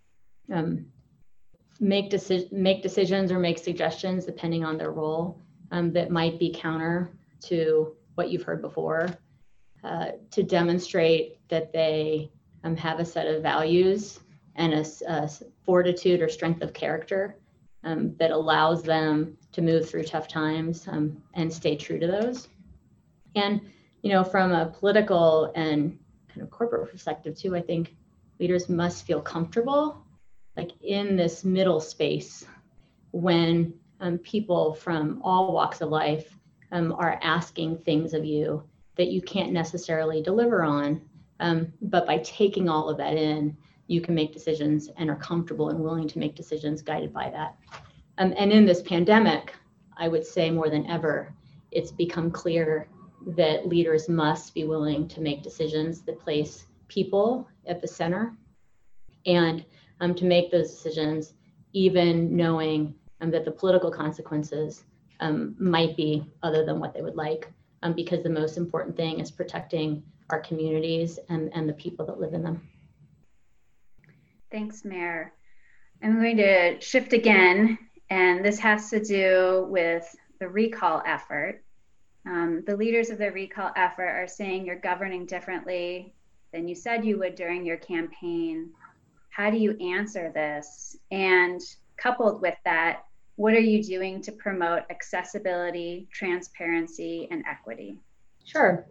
make decisions or make suggestions depending on their role that might be counter to what you've heard before, to demonstrate that they have a set of values and a fortitude or strength of character that allows them to move through tough times and stay true to those. And, from a political and kind of corporate perspective too, I think leaders must feel comfortable like in this middle space when people from all walks of life are asking things of you that you can't necessarily deliver on. But by taking all of that in, you can make decisions and are comfortable and willing to make decisions guided by that. And in this pandemic, I would say more than ever, it's become clear that leaders must be willing to make decisions that place people at the center and to make those decisions, even knowing that the political consequences might be other than what they would like, because the most important thing is protecting our communities and the people that live in them. Thanks, Mayor. I'm going to shift again, and this has to do with the recall effort. The leaders of the recall effort are saying you're governing differently than you said you would during your campaign. How do you answer this? And coupled with that, what are you doing to promote accessibility, transparency, and equity? Sure.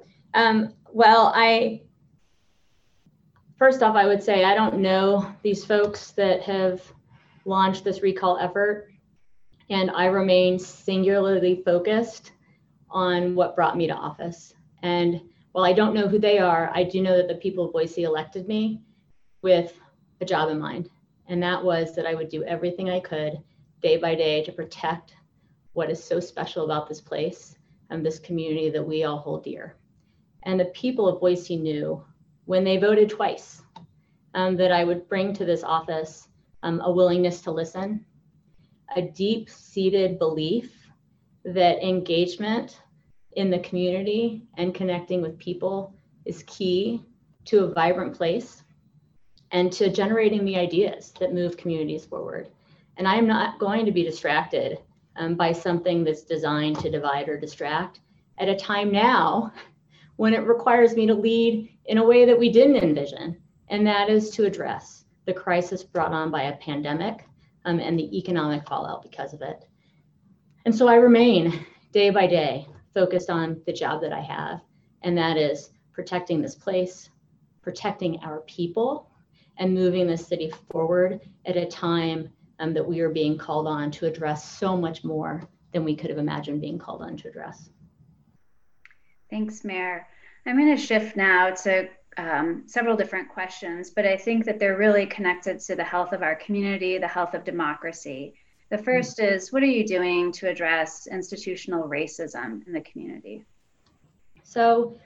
First off, I would say I don't know these folks that have launched this recall effort, and I remain singularly focused on what brought me to office. And while I don't know who they are, I do know that the people of Boise elected me with a job in mind. And that was that I would do everything I could day by day to protect what is so special about this place and this community that we all hold dear. And the people of Boise knew when they voted twice that I would bring to this office a willingness to listen, a deep-seated belief that engagement in the community and connecting with people is key to a vibrant place, and to generating the ideas that move communities forward. And I am not going to be distracted by something that's designed to divide or distract at a time now when it requires me to lead in a way that we didn't envision, and that is to address the crisis brought on by a pandemic and the economic fallout because of it. And so I remain day by day focused on the job that I have, and that is protecting this place, protecting our people, and moving the city forward at a time that we are being called on to address so much more than we could have imagined being called on to address. Thanks, Mayor. I'm going to shift now to several different questions, but I think that they're really connected to the health of our community, the health of democracy. The first is, what are you doing to address institutional racism in the community? So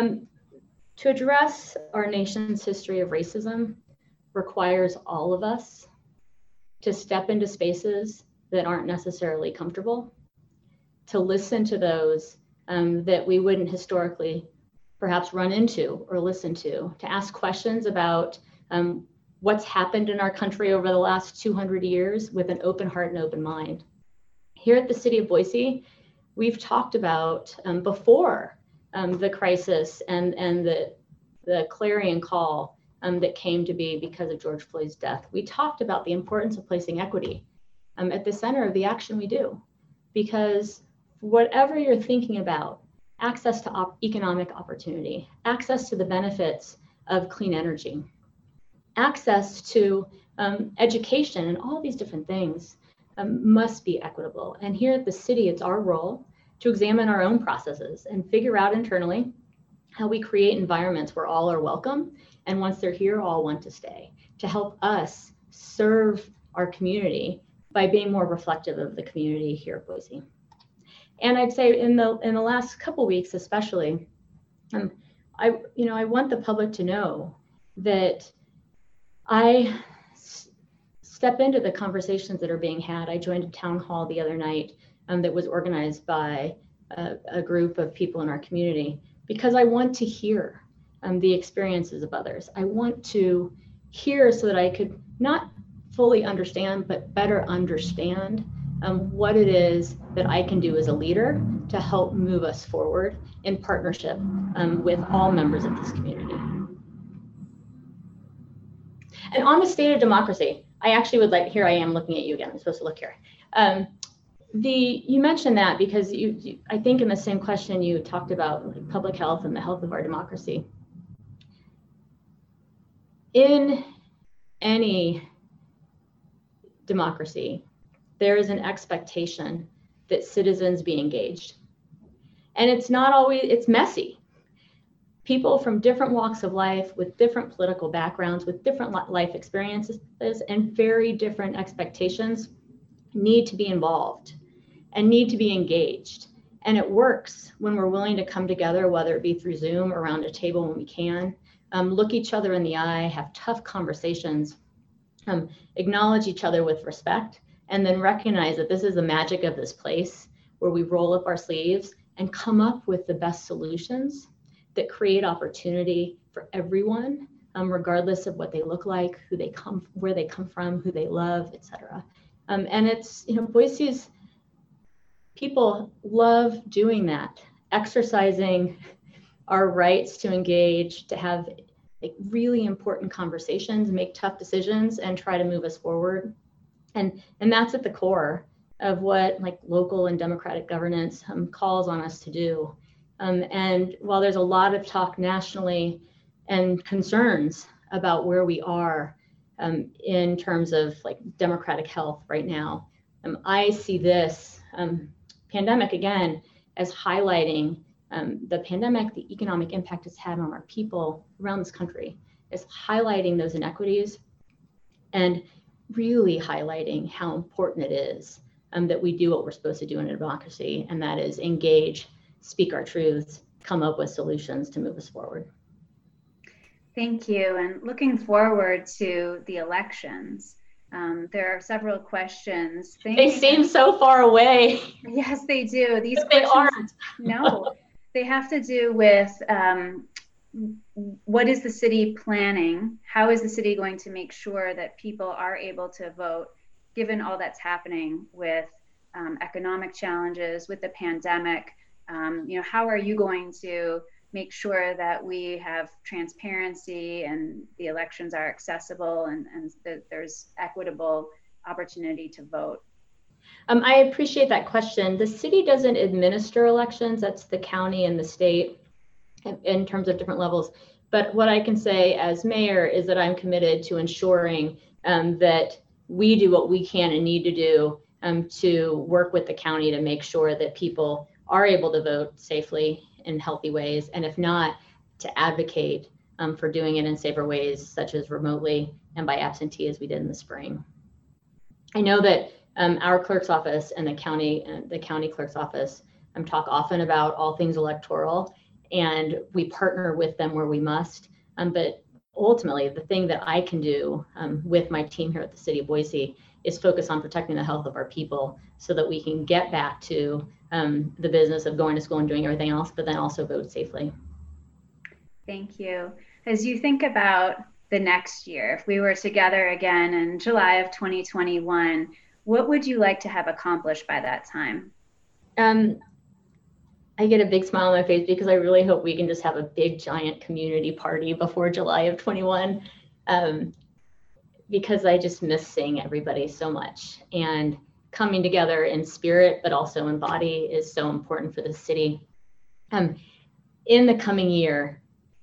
to address our nation's history of racism requires all of us to step into spaces that aren't necessarily comfortable, to listen to those that we wouldn't historically perhaps run into or listen to ask questions about what's happened in our country over the last 200 years with an open heart and open mind. Here at the City of Boise, we've talked about before the crisis and the clarion call that came to be because of George Floyd's death. We talked about the importance of placing equity at the center of the action we do, because whatever you're thinking about, access to economic opportunity, access to the benefits of clean energy, access to education, and all these different things must be equitable. And here at the city, it's our role to examine our own processes and figure out internally how we create environments where all are welcome, and once they're here, all want to stay, to help us serve our community by being more reflective of the community here at Boise. And I'd say in the last couple weeks, especially, I want the public to know that I step into the conversations that are being had. I joined a town hall the other night that was organized by a group of people in our community, because I want to hear the experiences of others. I want to hear so that I could not fully understand, but better understand what it is that I can do as a leader to help move us forward in partnership with all members of this community. And on the state of democracy, I actually would like, here I am looking at you again, I'm supposed to look here. You mentioned that because I think in the same question you talked about public health and the health of our democracy. In any democracy, there is an expectation that citizens be engaged. And it's not always, it's messy. People from different walks of life, with different political backgrounds, with different life experiences, and very different expectations need to be involved and need to be engaged. And it works when we're willing to come together, whether it be through Zoom, around a table when we can, look each other in the eye, have tough conversations, acknowledge each other with respect, and then recognize that this is the magic of this place where we roll up our sleeves and come up with the best solutions that create opportunity for everyone, regardless of what they look like, where they come from, who they love, et cetera. And it's, Boise's people love doing that, exercising our rights to engage, to have really important conversations, make tough decisions, and try to move us forward. And that's at the core of what local and democratic governance calls on us to do. And while there's a lot of talk nationally and concerns about where we are in terms of democratic health right now, I see this pandemic again as highlighting the pandemic, the economic impact it's had on our people around this country, is highlighting those inequities and really highlighting how important it is that we do what we're supposed to do in a democracy, and that is engage, speak our truths, come up with solutions to move us forward. Thank you. And looking forward to the elections, there are several questions. They seem so far away. Yes, they do. These but they aren't. No, they have to do with what is the city planning? How is the city going to make sure that people are able to vote, given all that's happening with economic challenges, with the pandemic? How are you going to make sure that we have transparency and the elections are accessible and that there's equitable opportunity to vote? I appreciate that question. The city doesn't administer elections. That's the county and the state in terms of different levels. But what I can say as mayor is that I'm committed to ensuring that we do what we can and need to do to work with the county to make sure that people are able to vote safely in healthy ways. And if not, to advocate for doing it in safer ways, such as remotely and by absentee, as we did in the spring. I know that our clerk's office and the county clerk's office talk often about all things electoral, and we partner with them where we must. But ultimately, the thing that I can do with my team here at the City of Boise is focus on protecting the health of our people so that we can get back to the business of going to school and doing everything else, but then also vote safely. Thank you. As you think about the next year, if we were together again in July of 2021, what would you like to have accomplished by that time? I get a big smile on my face because I really hope we can just have a big giant community party before July of 21, because I just miss seeing everybody so much. And coming together in spirit, but also in body, is so important for the city. In the coming year,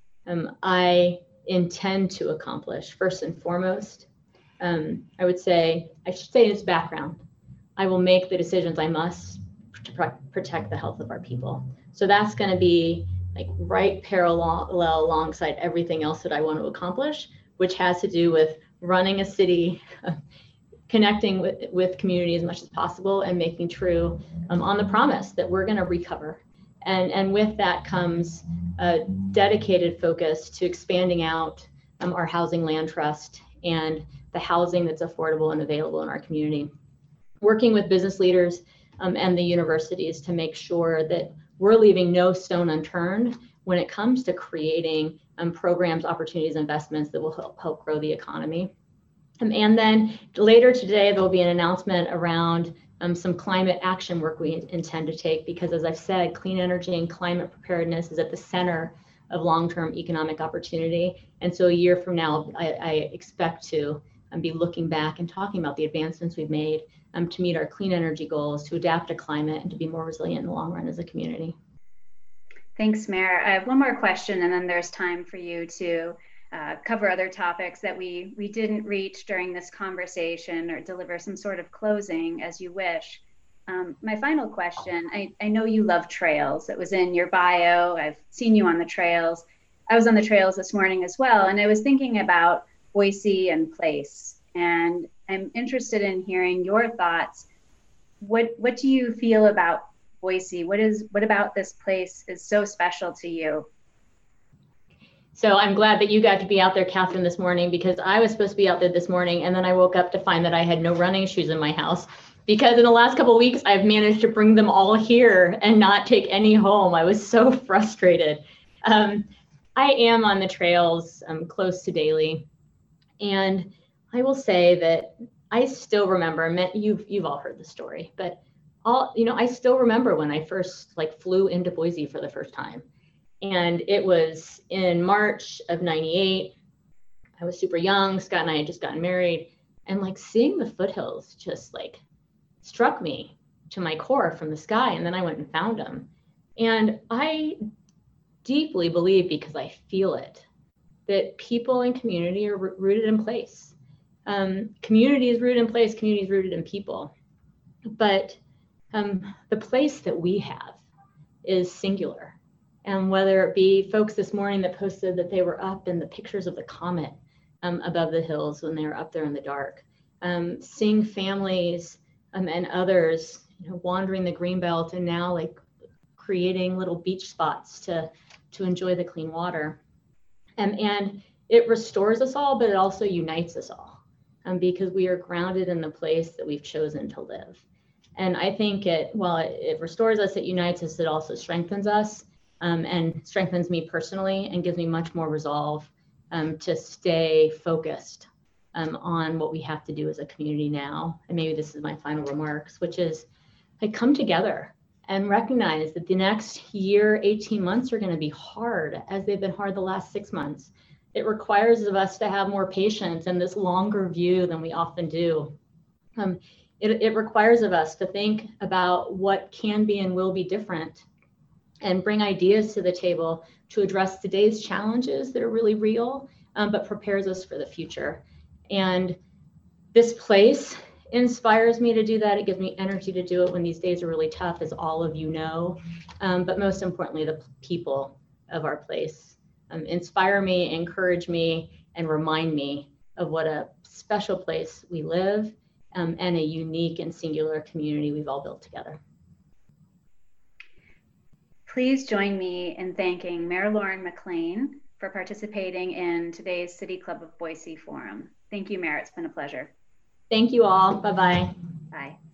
I intend to accomplish, first and foremost, I should say this background, I will make the decisions I must to protect the health of our people. So that's going to be like right parallel alongside everything else that I want to accomplish, which has to do with running a city, connecting with community as much as possible, and making true on the promise that we're going to recover. And with that comes a dedicated focus to expanding out our housing land trust and the housing that's affordable and available in our community. Working with business leaders and the universities to make sure that we're leaving no stone unturned when it comes to creating programs, opportunities, investments that will help grow the economy. And then later today, there'll be an announcement around some climate action work we intend to take, because as I've said, clean energy and climate preparedness is at the center of long-term economic opportunity. And so a year from now, I expect to be looking back and talking about the advancements we've made to meet our clean energy goals, to adapt to climate, and to be more resilient in the long run as a community. Thanks, Mayor. I have one more question, and then there's time for you to cover other topics that we didn't reach during this conversation, or deliver some sort of closing as you wish. My final question, I know you love trails. It was in your bio. I've seen you on the trails. I was on the trails this morning as well, and I was thinking about Boise and place, and I'm interested in hearing your thoughts. What do you feel about Boise? What about this place is so special to you? So I'm glad that you got to be out there, Catherine, this morning, because I was supposed to be out there this morning, and then I woke up to find that I had no running shoes in my house, because in the last couple of weeks, I've managed to bring them all here and not take any home. I was so frustrated. I am on the trails close to daily, and I will say that I still remember, you've all heard the story, but I still remember when I first flew into Boise for the first time. And it was in March of '98. I was super young. Scott and I had just gotten married, and seeing the foothills just struck me to my core from the sky. And then I went and found them. And I deeply believe, because I feel it, that people and community are rooted in place. Community is rooted in place, community is rooted in people. But the place that we have is singular. And whether it be folks this morning that posted that they were up in the pictures of the comet above the hills when they were up there in the dark, seeing families and others wandering the greenbelt and now creating little beach spots to enjoy the clean water. And it restores us all, but it also unites us all because we are grounded in the place that we've chosen to live. And I think while it restores us, it unites us, it also strengthens us. and strengthens me personally and gives me much more resolve to stay focused on what we have to do as a community now. And maybe this is my final remarks, which is come together and recognize that the next year, 18 months are going to be hard, as they've been hard the last 6 months. It requires of us to have more patience and this longer view than we often do. It requires of us to think about what can be and will be different and bring ideas to the table to address today's challenges that are really real, but prepares us for the future. And this place inspires me to do that. It gives me energy to do it when these days are really tough, as all of you know. But most importantly, the people of our place inspire me, encourage me, and remind me of what a special place we live and a unique and singular community we've all built together. Please join me in thanking Mayor Lauren McLean for participating in today's City Club of Boise Forum. Thank you, Mayor. It's been a pleasure. Thank you all. Bye-bye. Bye.